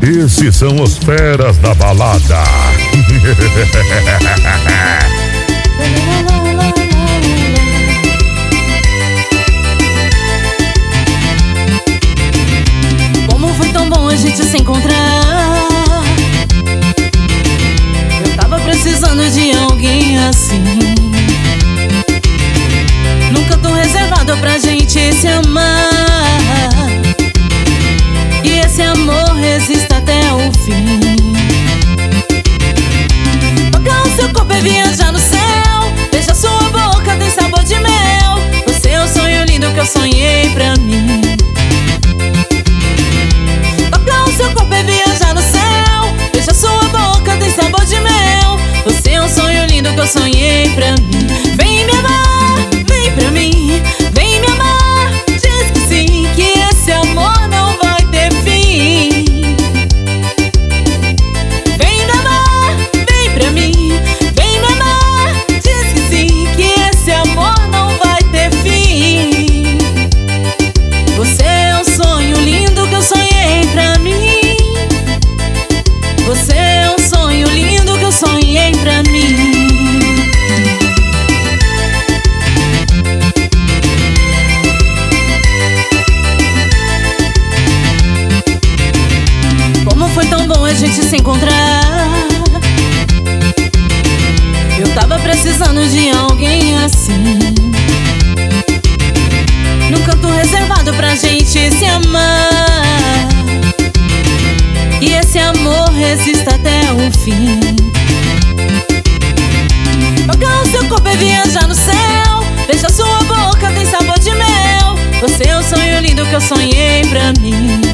Esses são os feras da balada. Como foi tão bom a gente se encontrar. Eu tava precisando de alguém assim, num canto reservado pra gente se amar. E esse amor resista até o fim. Tocar o seu corpo e viajar no céu. Beija sua boca, tem sabor de mel. Você é o sonho lindo que eu sonhei pra mim. Tocar o seu corpo e viajar no céu. Beija sua boca, tem sabor de mel. Você é um sonho lindo que eu sonhei pra mim. Vem me amar, vem pra mim. Vem me amar, diz que sim, que esse amor não vai ter fim. Vem me amar, vem pra mim. Vem me amar, diz que sim, que esse amor não vai ter fim. Você é um sonho lindo que eu sonhei pra mim. Você é um sonho lindo que eu sonhei pra mim. Como foi tão bom a gente se encontrar. Eu tava precisando de alguém assim, num canto reservado pra gente se amar. E esse amor resista até o fim. Tocar o seu corpo e viajar no céu. Beija sua boca, tem sabor de mel. Você é o sonho lindo que eu sonhei pra mim.